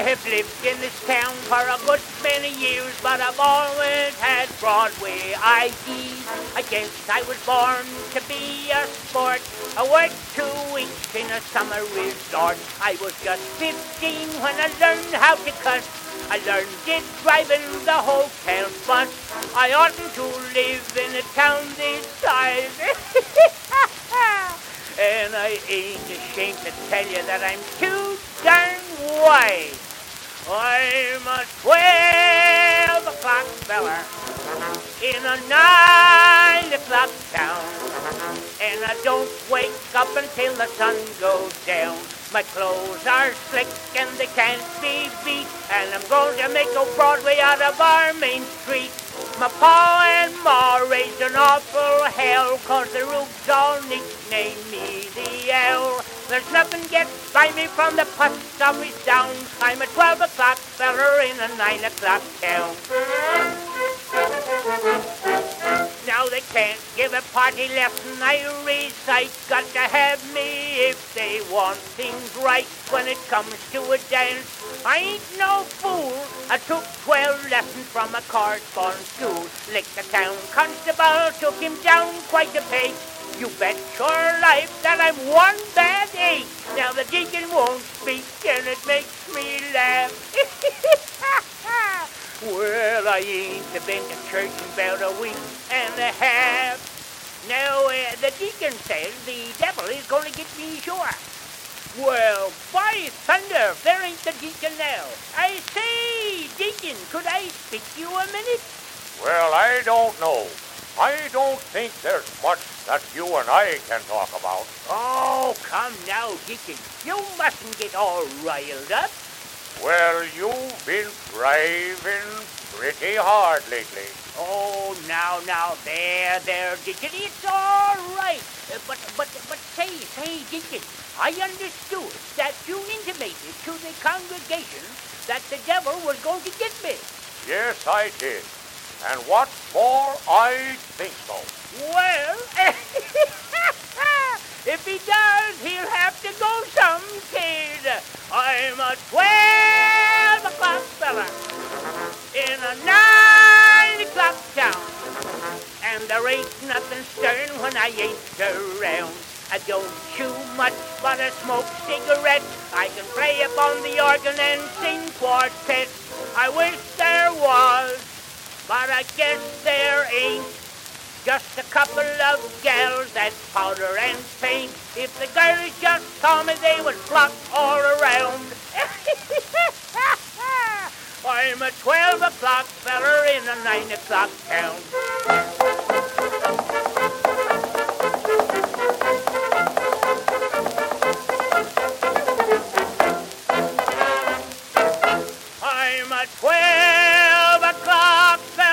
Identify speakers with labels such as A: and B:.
A: have lived in this town for a good many years, but I've always had Broadway ID. I guess I was born to be a sport. I worked 2 weeks in a summer resort. I was just 15 when I learned how to cuss. I learned it driving the hotel bus. I oughtn't to live in a town this size. And I ain't ashamed to tell you that I'm too darn wise. I'm a 12 o'clock feller in a 9 o'clock town. And I don't wake up until the sun goes down. My clothes are slick and they can't be beat. And I'm going to make a Broadway out of our main street. My pa and ma raised an awful hell, 'cause the rubes all nickname me the L. There's nothing gets by me from the post office down. I'm a 12 o'clock feller in a 9 o'clock town. Now they can't give a party lesson I recite. Got to have me if they want things right. When it comes to a dance, I ain't no fool. I took 12 lessons from a correspondence school. Licked the town constable, took him down quite a peg. You bet your life that I'm one bad egg. Now the deacon won't speak and it makes me laugh. Well, I ain't been to church in about a week and a half. Now, the deacon says the devil is going to get me sure. Well, by thunder, there ain't the deacon now. I say, deacon, could I speak to you a minute?
B: Well, I don't know. I don't think there's much that you and I can talk about.
A: Oh, come now, deacon. You mustn't get all riled up.
B: Well, you've been driving pretty hard lately.
A: Oh, now, there, deacon, it's all right. But say, deacon, I understood that you intimated to the congregation that the devil was going to get me.
B: Yes, I did. And what for, I think so.
A: Well, if he does, he'll have to go some kid. I'm a 12 o'clock fella in a 9 o'clock town. And there ain't nothing stirring when I ain't around. I don't chew much, but I smoke cigarettes. I can play upon the organ and sing quartets. I wish there was, but I guess there ain't. Just a couple of gals that powder and paint. If the girls just saw me, they would flock all around. I'm a 12 o'clock feller in a 9 o'clock town. I'm a 12 o'clock feller